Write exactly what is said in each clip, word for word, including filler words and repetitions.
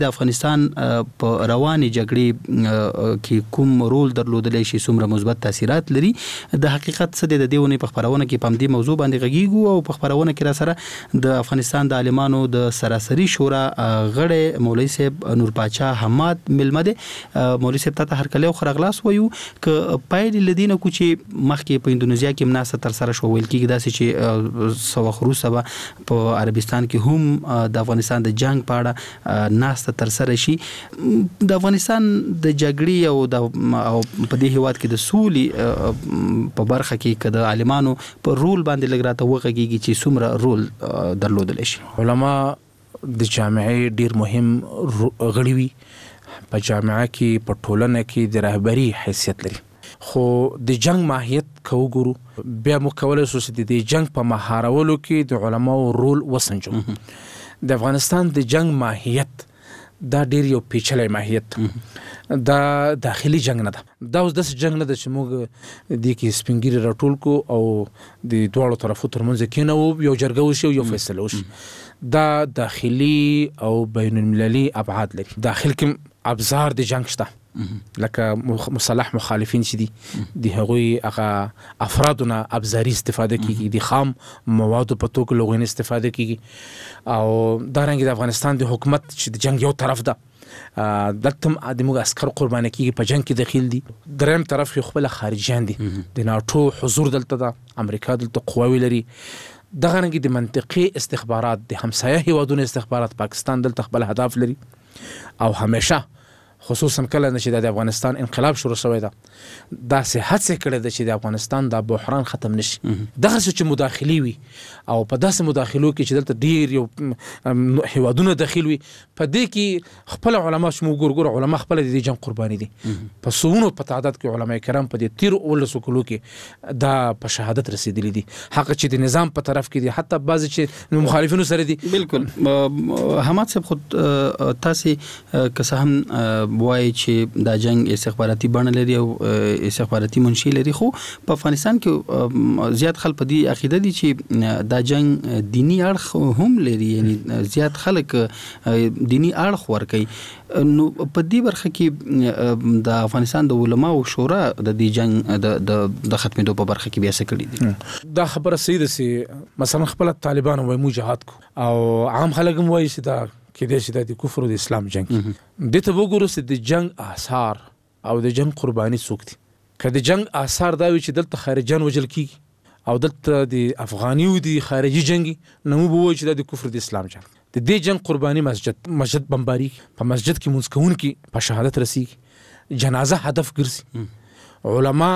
د افغانستان په رواني جګړې کې کوم رول درلودلی شي، څومره مثبت تاثیرات لري. د حقیقت څه د دې ونې په خبرونه کې په دې موضوع باندې غږیږو او په خبرونه کې را سره د افغانستان د عالمانو د سراسري شورا غړی مولوي صاحب نور پاچا حماد ملمه دی. مولوي صاحب ته هر کله خو راغلاس وایو ک پایلې لدینه کو چې مخکې په اندونیزیا کې مناسب تر سره شو، ویل کېږي داسې چې سو خروسه په عربستان کې هم د افغانستان د جنگ په اړه ناسته تر سره شي. د افغانستان د جګړې او د او په دې هیواد کې د سولې په برخه کې کده عالمانو په رول باندې لګراته وغږیږي چې څومره رول درلودل شي. علما د جامعې ډیر مهم غړي وي، په جامعه کې په ټولنه کې د رهبری حیثیت لري. خو د جنگ ماهیت کو ګورو بیا مو کولای شو چې د جنگ په مهارولو کې د علماو رول وسنجو. د افغانستان د جنگ ماهیت دا ډیر یو پیچلی ماهیت دا داخلي جنگ نه ده. دا اوس داسې جنگ نه ده چې موږ دې کې سپینګیري راټول کو او د دواړو طرفو ترمنځ کېنوو یو جرګه وشي او یو فیصله وشي. دا داخلي او بین المللي ابعاد لري. داخل کې ابزار د جنگ شته، لکه مصالح مخالفین چې دي د هغوی هغه افرادونه ابزاري استفاده کیږي، د خام موادو په توګه لغوین استفاده کیږي. او دارنګه د افغانستان د حکومت چې د جنگ یو طرف ده دلته د موږ عسکر قرباني کیږي، په جنگ کې دخیل دي. دریم طرف کې خپل خارجیان دي، د ناټو حضور دلته ده، امریکا دلته قواوی لري. دغه رنګ د منطقي استخبارات د همسایه هیوادونو استخبارات پاکستان دلته خپل هدف لري. او همیشه خصوصا کله چې د افغانستان انقلاب شروع شوی ده دا سه هڅه کړې ده چې د افغانستان د بحران ختم نشي. دغه چې مداخلي وي او په داسې مداخلو کې چې دلته ډیر یو هیوادونه داخل وي، په دې کې خپل علما شمو ګورګور علما خپل د جنگ قرباني دي. په سونو په تعداد کې علما کرام په دې تیر ولسو کلو کې دا په شهادت رسیدلي دي. حق چې د نظام په طرف کې دي، حتی بعضی چې مخالفینو سره دي. بالکل حماد صاحب خود تاسو که څه هم وایي چې دا جنگ استخباراتي بڼه لري او استخباراتي منشي لري، خو په افغانستان کې زیات خلک په دې عقیده دي چې دا جنگ دینی اړخ هم لري، یعنی زیات خلک دینی اړخ ورکوي. نو په دې برخه کې د افغانستان د علماو شورا د دې جنگ د د ختمېدو په برخه کې بیا څه کړي دي؟ دا خبره صحیح ده چې مثلا خپل طالبان وایي موږ جهاد کو، او عام خلک هم وایي چې دا کې دې چې د کفر او د اسلام جنگ. د ته وګورو چې د جنگ آثار او د جنگ قرباني څوک دي. که د جنگ آثار دا وي چې دلته خارجيان وجل کیږي او دلته د افغاني او د خارجي جنگي، نو به وایي چې د کفر د اسلام جنگ. د دې جنگ قرباني مسجد مسجد بمباري، په مسجد کې مونږ کوونکي په شهادت رسیږي، جنازه هدف ګرځي، علما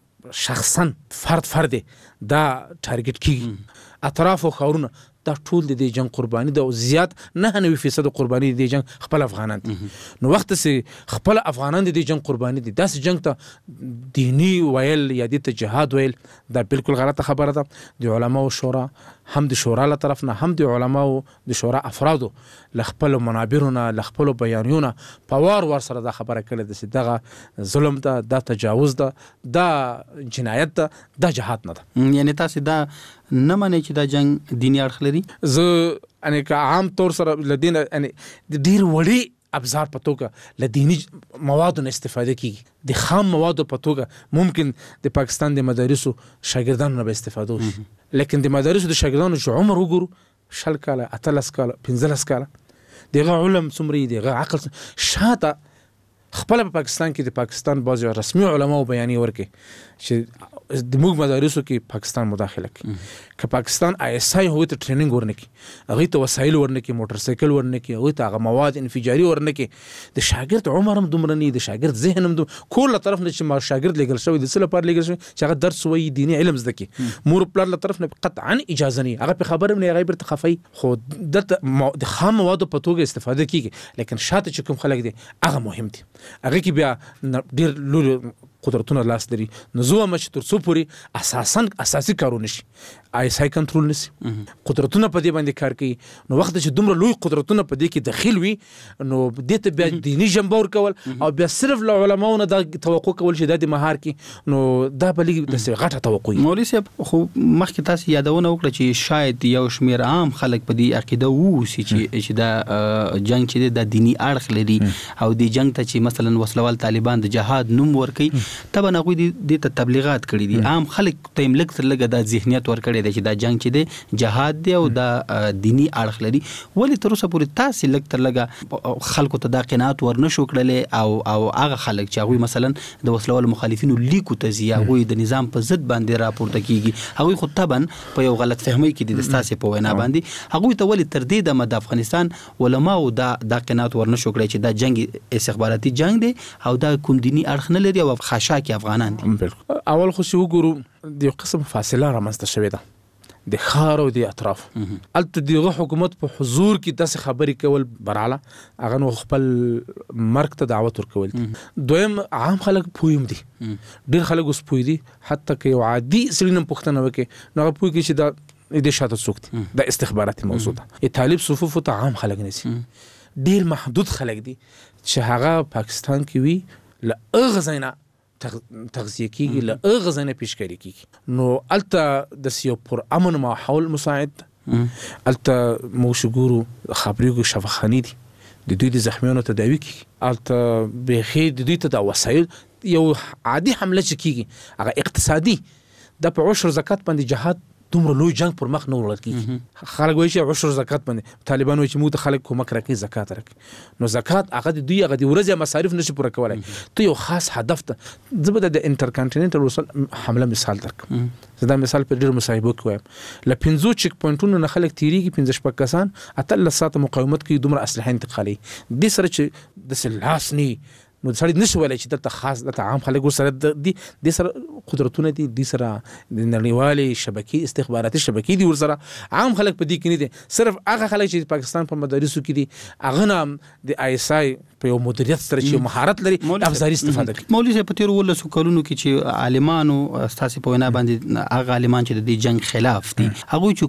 شخصا فرد فرد دا ټارګټ کیږي، اطراف او خاورونه دا ټول د دې جنگ قرباني ده. او زیات نه نوي فیصد قرباني د جنگ خپل افغانان دي. نو وخت سي خپل افغانان د دې جنگ قرباني دي، داسې جنگ ته دینی ویل یا د جهاد ویل دا بالکل غلطه خبره ده. د علماو شورا هم د شورا له طرف نه هم د علماو د شورا افرادو ل خپل منابرونه ل خپل بیانونه په وار وار سره دا خبره کړې ده چې دغه ظلم ده، دا تجاوز ده، دا جنایت ده، دا جهاد نه ده. یعنی تاسو دا نه معنی چې دا جنگ دینی اړخ لري؟ زه ان که عام طور سره لدین ان ډیر وړي ابزار په توګه لدینی موادو نه استفاده کیږي، د خام موادو په توګه ممکن د پاکستان د مدارسو شاګردانو نه به استفاده وشي، لیکن د مدارسو د شاګردانو چې عمر وګورو شل کاله اتلس کاله پنځلس کاله دغه علم څومره دغه عقل شاته خپل په پاکستان کې د پاکستان بعض رسمي علما او بیانې ورکي چې د موږ مدارسو کې پاکستان مداخله کوي. که پاکستان آی اس آی هو ته ټریننګ ورنکي، هغه ته وسایل ورنکي، موټر سایکل ورنکي، هغه ته هغه مواد انفجاري ورنکي، د شاګرد عمر هم دومره نه، د شاګرد ذهن هم دومره کول طرف نه چې ما شاګرد لګل شوی د څه لپاره لګل شوی چې هغه درس وایي، دیني علم زده کی، مور پلار له طرف نه قطعا اجازه نه، هغه په خبره نه هغه برته خفي. خو د خام مواد په توګه استفاده کیږي، لیکن شاته چې کوم خلک دي هغه مهم دي، هغه کې بیا ډیر لوی قدرتونه لاس لري. نو زه هم چې تر څو پورې اساسا اساسي کارونه شي آی اس آی کنټرول نسی، قدرتونه په دې باندې کار کوي. نو وخت چې دومره لوی قدرتونه په دې کې دخیل وي نو دې ته بیا دینی جنبه ورکول او بیا صرف له علماو نه دا توقع کول چې د مهار کې نو دا به لږ د غټه توقع. مولوي صاحب خو مخکې تاسو یادونه وکړه چې شاید یو شمیر عام خلک په دې عقیده ووسی چې چې دا جنگ چې د دینی اړخ لري او د جنگ ته چې مثلا وسلوال طالبان د جهاد نوم ورکي تبه نه غوي د تبلیغات کړي دي. عام خلک ته ملک تر لګه د ذهنیت ور کړي دي چې دا جنگ چې د جهاد دی او د دینی اړخ لري. ولې تر اوسه پورې تاسو لګ تر لګه خلکو ته دا قناعت ورنشو کړلې او او هغه خلک چې هغه مثلا د وسلوال مخالفینو لیکو ته زی هغه د نظام په ضد باندې راپورته کیږي، هغه خو طبعا په یو غلط فهمي کې د ستاسو په وینا باندې هغه ته ولې تر دې د افغانستان علماء دا د قناعت ورنشو کړی چې دا جنگ استخباراتي جنگ دی او دا کوم دینی اړخ نه لري او خاشاکي افغانان دي. اول خو شو ګورو د قسم فاصله رامنځته شوې ده د خار او د اطراف. الته دغه حکومت په حضور کې داسې خبرې کول براله هغه نو خپل مرګ ته دعوت ورکول. دویم عام خلک پویم دي، ډیر خلک اوس پوي دي، حتی که یو عادي سړی نه پوښتنه وکړي نو هغه پوي کې چې دا د شاته څوک دي، د استخباراتي موضوع ده. طالب صفوف ته عام خلک نسی، ډیر محدود خلک دي چې هغه پاکستان کې وي له اغزینا تغذیه کیږي، له اغزینا پیشکاری کیږي. نو الته د سیو پر امن ماحول مساعد، الته مو شګورو خبرېګو شفاخانی دي د دوی د زخمیانو تداوی کیږي، الته بخي د دوی ته د وسایل یو عادي حمله کیږي هغه اقتصادي د په عشر زکات باندې جهاد دومره لوی جنگ پر مخ نه وړل کیږي. خلک وایي چې عشر زکات باندې طالبان وایي چې موږ ته خلک کومک راکړي زکات راکړي. نو زکات هغه د دوی هغه د ورځې مصارف نشي پوره کولای. ته یو خاص هدف ته زبده د انټر کانټیننټل وصل حمله مثال درکم. زدا مثال په ډیر مصاحبو کې وایم ل پنځو چک پوینټونو نه خلک تیریږي، پنځه شپږ کسان اتل ساعت مقاومت کوي، دومره اسلحه انتقالي دي سره چې د سلاس ني نو سړی نشي ویلی چې دلته خاص دلته عام خلک ورسره دي، دې سره قدرتونه دي، دې سره د نړیوالې شبکې استخباراتي شبکې دي ورسره. عام خلک په دې کې نه دي، صرف هغه خلک چې پاکستان په مدارسو کې دي هغه نه د آی اس آی په یو مدیریت سره چې مهارت لري افزاري استفاده کوي. مولوي صاحب په تیر ولسو کلونو کې چې عالمانو ستاسو په وینا باندې هغه عالمان چې د جنگ خلاف دي هغه چې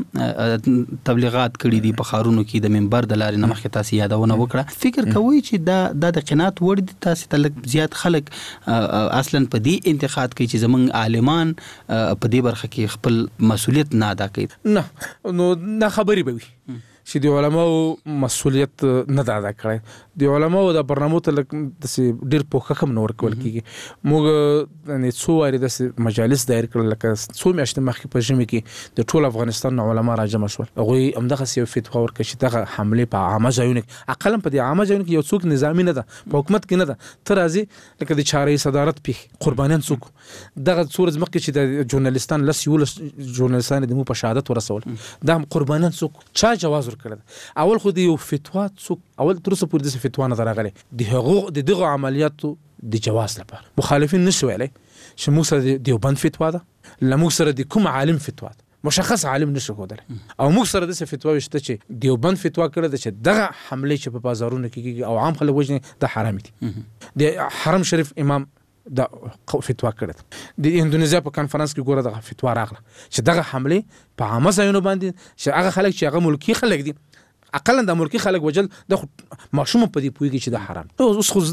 کوم تبلیغات کړي دي په خارونو کې د منبر د لارې نه مخکې تاسو یادونه وکړه، فکر کوي چې دا د قناعت وړ دي تاسو ته لږ زیات خلک اصلا په دې انتقاد کوي چې زمونږ عالمان په دې برخه کې خپل مسؤلیت نه ادا کوي؟ نه نو نه خبري به وي چې د علماو مسؤلیت نه ادا کړي. د علماو د برنامو ته د ډیر پوښښ کم نور کول کیږي. موږ نه څو واره د مجالس دایر کړل لکه څو میاشتې مخکې په ژمي کې د ټول افغانستان علما راجم شول، هغه همدغه یو فتوا ورکړي چې دغه حمله په عامه ځایونو کې اقل په دې عامه ځایونو کې یو څوک نظامی نه ده، په حکومت کې نه ده، تر ازي لکه د چارې صدارت پیښ قربانیان څوک دغه څورز مخکې چې د ژورنالیستان لس یو ژورنالیستان د مو په شهادت ورسول دا قربانیان څوک چا جواز ورکړل. اول خو د یو فتوا څوک اول تر اوسه پورې د فتوا نه راغلي د هغه د دغه عملیاتو د جواز لپاره مخالفین نشو ویلي چې موږ سره د دیوبند فتوا ده، لموږ سره د کوم عالم فتوا ده، مشخص عالم نشو کولای، او موږ سره د فتوا وشته چې دیوبند فتوا کړه چې دغه حمله چې په بازارونو کې کیږي او عام خلک وژني د حرام دي. د حرم شریف امام دا فتوا کړه، د اندونیزیا په کانفرنس کې ګوره دغه فتوا راغله چې دغه حمله په عامه ځایونو باندې چې هغه خلک چې هغه ملکی خلک دي اقل د ملکی خلک وجل د ماشوم په دې پویږي چې د حرام. اوس خو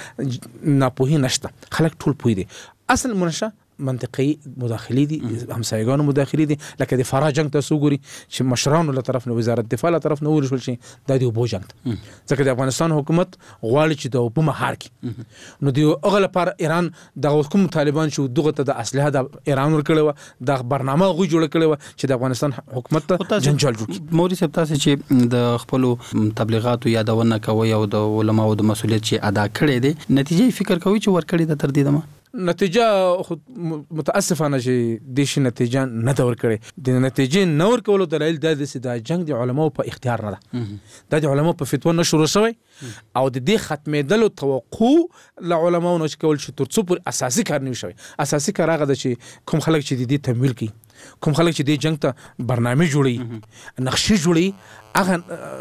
د ناپوهي نشته، خلک ټول پوی دي. اصل منشه منطقي مداخلي دي، همسایګانو مداخلي دي، لکه د فرا جنگ ته وګوري چې مشرانو له طرف نه وزارت دفاع له طرف نه ورشول شي د دې وبو جنگ ځکه د افغانستان حکومت غواړي چې د وبو مهار کړي. نو دی هغه لپاره ایران د حکومت طالبان شو دغه ته د اسلحه د ایران ورکړو د برنامه غو جوړ کړو چې د افغانستان حکومت ته جنجال جوړ. مولوي صاحب تاسو چې د خپل تبلیغاتو یادونه کوي او د علماو د مسؤلیت چې ادا کړي دي، نتیجه فکر کوي چې ورکړي د تر دې دمه نتیجه متاسفانه چې دیش نتیجه نه دور کړي. د نتیجې نور کولو دلایل د دې د جنگ د علماو په اختیار نه ده، د علماو په فتوا نه شروع شوی او د دې ختمېدلو توقع ل علماو نه کول چې تر څو پر اساسي کار نه شوی. اساسي کار هغه د چې کوم خلک چې د دې تمویل کوي، کوم خلک چې د جنگ ته برنامه جوړي، نقشې جوړي، هغه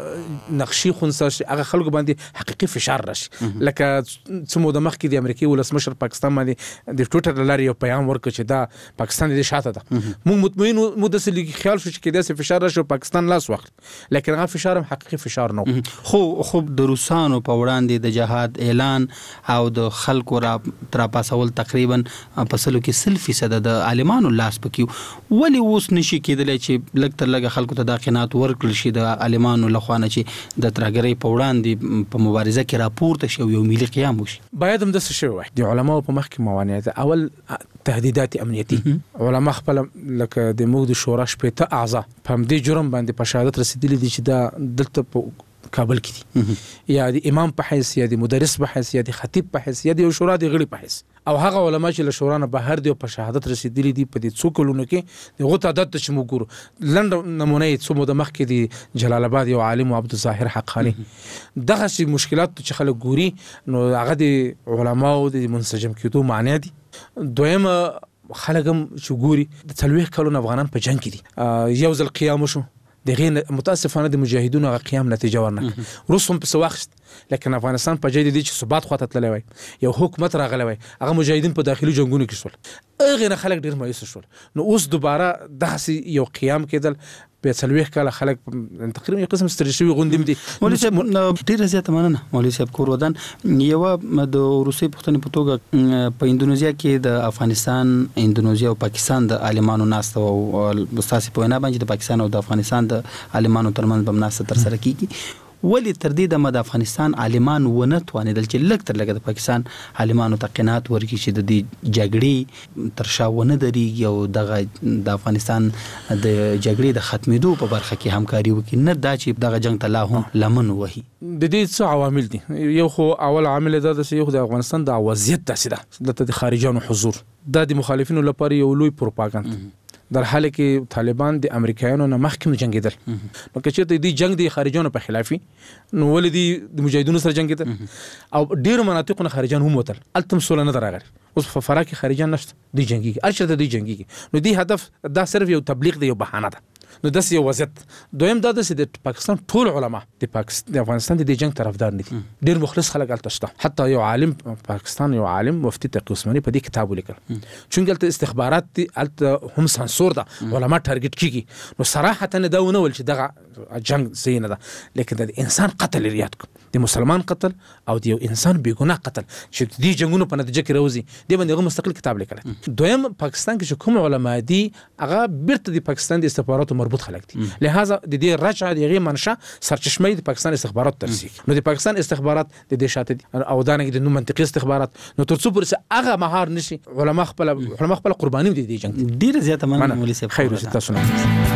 نقشې خونسا شي هغه خلکو باندې حقيقي فشار راشي لکه څو موده مخکې د امریکای ولسمشر پاکستان باندې د ټویټر لاري یو پیغام ورکړ چې دا پاکستان د شاته ده موږ مطمئن مو د سلی خیال شو چې داسې فشار راشي پاکستان لاس واخلي لیکن هغه فشار هم حقيقي فشار نه خو خو د روسانو په وړاندې د جهاد اعلان او د خلکو را تر پاسول تقریبا په سلو کې سل فیصد د عالمانو لاس پکې ولی اوس نشي کېدلی چې لږ تر لږه خلکو ته دا قناعت ورکړل شي د عالمانو لخوانه چې د ترهګرۍ په وړاندې په مبارزه کې راپورته شي یو ملي قیام وشي باید هم داسې شوی وای د علماو په مخ کې موانع ده اول تهدیدات امنیتي علما خپل لکه د موږ د شورا شپېته اعضاء په همدې جرم باندې په شهادت رسیدلي دي چې دا دلته په کابل کې دي یا د امام په حیث یا د مدرس په حیث یا د خطیب په حیث یا د شورا د غړي په حیث او هغه علما چې له شورا نه بهر دي په شهادت رسیدلي دي په دې څو کلونو کې دغه تعداد چې موږ ګورو لنډ نمونه څو موده مخکې د جلال آباد یو عالم عبد الظاهر حقانی دغه شی مشکلات چې خلک ګوري نو هغه د علماو د منسجم کېدو معنی دي دویم خلک هم چې ګوري د څلوېښت کلونو افغانان په جنگ کې دي یو ځل قیام وشو دغه متاسفانه د مجاهدونو غ قیام نتیجه ورنکړه روس هم په سواخت لیکن افغانستان په جدي دي چې ثبات خواته تللی وای یو حکومت راغلی وای هغه مجاهدین په داخلي جنگونو کې شول هغه نه خلک ډیر مایوس شول نو اوس دوباره داسې یو قیام کېدل په څلوېښت کاله خلک تقریبا یو قسم ستړي شوي غوندې دي مولوي صاحب ډیره زیاته مننه مولوي صاحب کور ودان یو د روسي پښتنې په توګه په اندونیزیا کې د افغانستان اندونیزیا او پاکستان د عالمانو ناسته او استاسي په وینا باندې د پاکستان او د افغانستان د عالمانو ترمنځ به ناسته تر سره کیږي ولی تر دې د افغانستان عالمان ونه توانیدل چې لږ تر لږه د پاکستان عالمانو ته قناعت ورکړي چې د دې جګړې تر شا ونه درېږي او دغه د افغانستان د جګړې د ختمېدو په برخه کې همکاري وکړي نه دا چې دغه جنگ ته لا هم لمن وهي د دې څه عوامل دي یو خو اول عامل دا د یو د افغانستان د وضعیت داسې ده د خارجانو حضور دا د مخالفینو لپاره یو لوی پروپاګاندا در حال کې طالبان د امریکایانو نه مخکې جنگیدل نو که چېرته دې جنگ د خارجانو په خلافي نو ولې دي د مجاهدونو سره جنگیدل او ډېر مناطقو نه خارجان هم وتل التم سوله نه راغلي اوس په فرا کې خارجان نشته دی جنگيږي هر چېرته دی جنگيږي نو دی هدف دا صرف یو تبلیغ دی یو بهانه ده نو داسې یو وضعیت دویم دا ده چې د پاکستان ټول علما د پاکستان د افغانستان د جنگ طرفدار نه دي ډېر مخلص خلک هلته شته حتی یو عالم پاکستان یو عالم مفتي تقی عثماني په دې کتاب ولیکل چونکه هلته استخبارات دي هلته هم سانسور ده علما ټارګټ کیږي نو صراحتا دا ونه ول چې دغه جنگ صحیح نه ده لیکن د انسان قتل ریاد د مسلمان قتل او د یو انسان بیګناه قتل چې دې جنگونو په نتیجه کې راوځي دې باندې هغه مستقل کتاب لیکل دویم پاکستان کې چې کوم علما دي هغه بیرته د پاکستان د استخباراتو مربوط خلک دي لہذا د دې رجعه دغه منشا سرچشمه د پاکستان استخبارات ترسي نو د پاکستان استخبارات د دې شاته دي او دانګ د نو منطقي استخبارات نو تر څو پرسه هغه مهار نشي علما خپل علما خپل قرباني دي د جنگ ډیره زیاته مننه مولوي صاحب خیر اوسه تاسو نه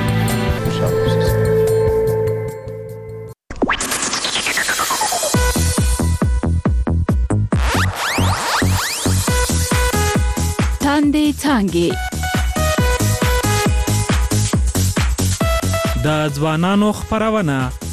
ان شاء الله تاندې څانګې د ځوانانو خپرونه